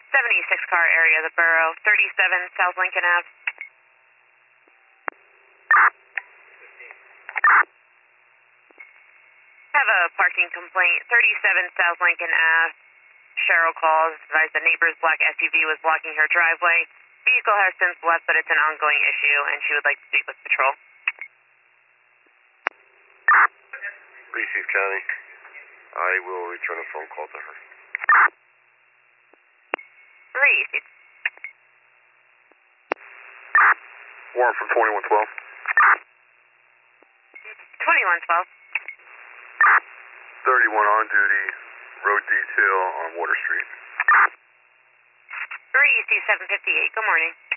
76 car area of the borough, 37 South Lincoln Ave. Have a parking complaint, 37 South Lincoln Ave. Cheryl calls, advised the neighbor's black SUV was blocking her driveway. Vehicle has since left, but it's an ongoing issue, and she would like to speak with patrol. Receive County. I will return a phone call to her. Receive. Warrant from 2112. 2112. 31 on duty, road detail on Water Street. Receive 758. Good morning.